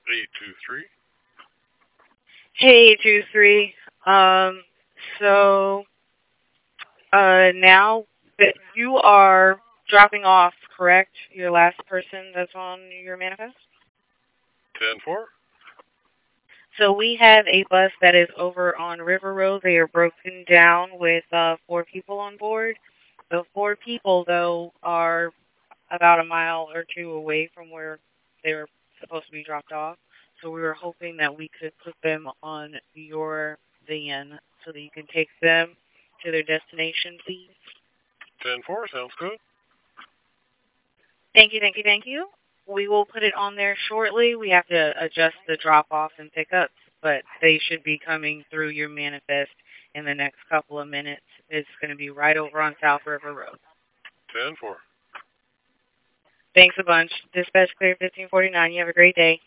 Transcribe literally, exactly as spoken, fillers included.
eight two three. Hey, two three. Um, so uh, now that you are dropping off, correct? Your last person that's on your manifest. ten four. So we have a bus that is over on River Road. They are broken down with uh, four people on board. The four people, though, are about a mile or two away from where they were supposed to be dropped off. So we were hoping that we could put them on your van so that you can take them to their destination, please. ten four sounds good. Thank you, thank you, thank you. We will put it on there shortly. We have to adjust the drop-offs and pickups, but they should be coming through your manifest in the next couple of minutes. It's going to be right over on South River Road. ten four. Thanks a bunch. Dispatch clear fifteen forty-nine. You have a great day.